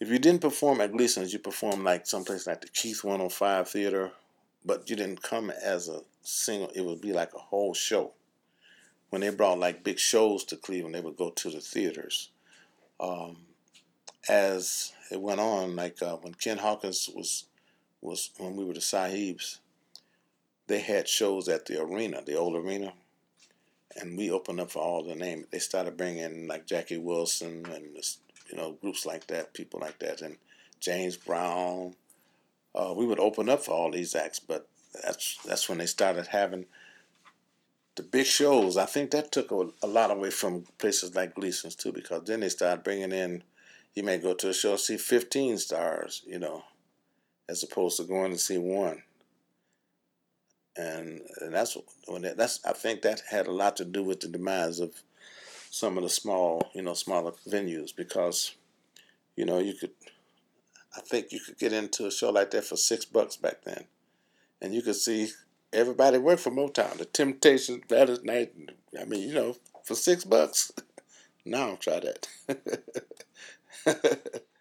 if you didn't perform at Gleason's, you performed like someplace like the Keith 105 Theater, but you didn't come as a single. It would be like a whole show. When they brought like big shows to Cleveland, they would go to the theaters. Um, as it went on, like when Ken Hawkins was when we were the Sahibs, they had shows at the arena, the old arena, and we opened up for all the names. They started bringing like Jackie Wilson and groups like that, people like that, and James Brown. We would open up for all these acts, but that's when they started having the big shows. I think that took a lot away from places like Gleason's too, because then they started bringing in. You may go to a show and see 15 stars, as opposed to going to see one. And that's I think that had a lot to do with the demise of some of the smaller venues, because you could I think you could get into a show like that for $6 back then, and you could see everybody work for Motown, the Temptations, Gladys Knight. I mean, for $6. Now try that.